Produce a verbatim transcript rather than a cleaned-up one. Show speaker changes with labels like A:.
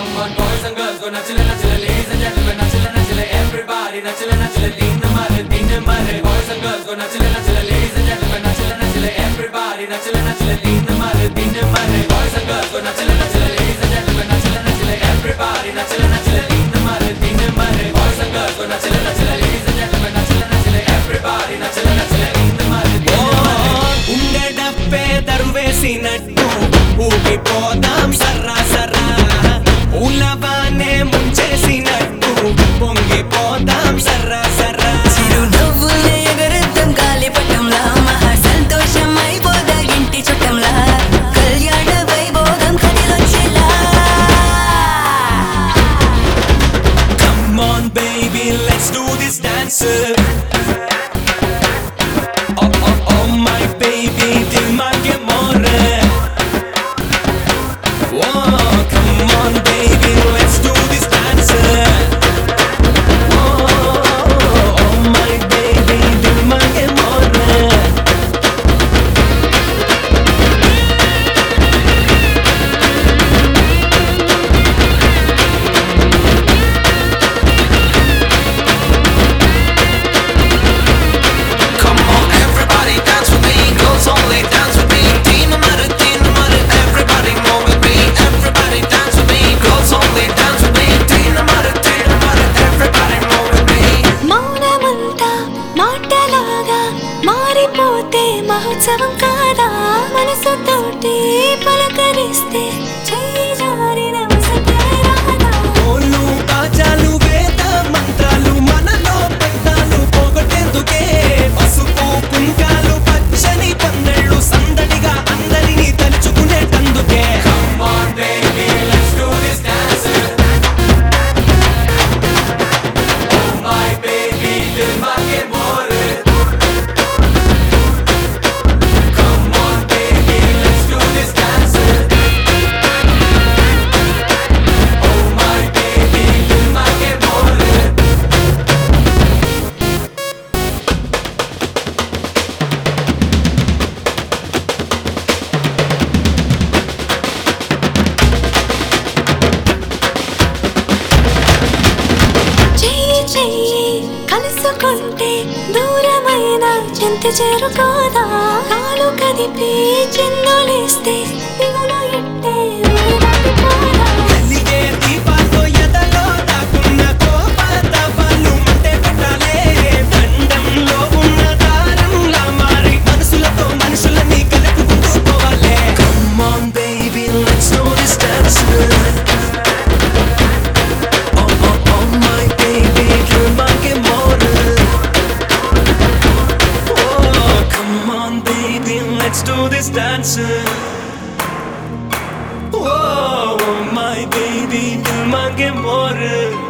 A: Come on, boys and girls, go nachle nachle, ladies and gentlemen, nachle nachle, everybody nachle nachle, din mare din mare. Boys and girls, go nachle nachle, ladies and gentlemen, nachle nachle, everybody nachle nachle, din mare din mare. Boys and girls, go nachle nachle, ladies and gentlemen, nachle nachle, everybody nachle nachle, din mare din mare. Boys and girls, go nachle nachle, ladies and gentlemen, nachle nachle, everybody nachle nachle, din mare din mare.
B: ఉండడప్పే దరువేసినట్టు ఊగిపోదాం సర్రా సర్రా, ఊలవానే ముంచేసినట్టు పొంగిపోదాం సర్రా సర్రా.
C: చిరునవ్వులే ఎగరేద్దాం గాలిపటంలా, మహా సంతోషం అయిపోదా ఇంటి చుట్టంలా, కళ్యాణ Vaibhogam కదిలొచ్చేలా.
B: Come on baby, let's do this dance. Oh oh oh my baby, dil mange more. Oh come on baby, let's do this dance. Oh oh my baby, dil mange more.
D: Come on, everybody dance with me. Girls only dance with me. Tina mare, Tina mare, everybody move with me. Everybody dance with me. Girls only dance with me. Tina mare, Tina mare, everybody move with me.
C: మౌనమంతా మాటలాగా మారిపోతే మహోత్సవం కాదా, మనసుతోటి పలకరిస్తే చెయ్యి జారిన వసతే రాదా.
B: ఓలు బాజాలు వేద మంత్రాలు మనలో పెద్దాలు పోగొట్టేందుకే, పసుపు కుంకాలు పచ్చని పందెళ్ళు సందడిగా అందరినీ తలుచుకునేటందుకే.
A: Come on, baby, let's do this dance. Oh my baby, dil mange more. Come on, baby, let's do this dance. Oh my baby, dil mange more.
C: చెయ్యి చెయ్యి కలుసుకుంటే దూరమైన చెంత చేరుకోదా, కాలు కదిపి చిందులేస్తే దిగులు ఎట్టే ఊరడిపోదా.
B: వెలిగే దీపాల్లో ఎదలో దాక్కున్న కోపతాపాలు మంటే పెట్టాలే, దండంలో ఉన్న దారంలా మారి మనసులతో మనుషులని కలుపుకుంటూ పోవాలే. Come on baby, let's do this dance. Oh oh oh my baby, dil mange more. Oh come on baby, let's do this dance. Oh my baby, dil mange more.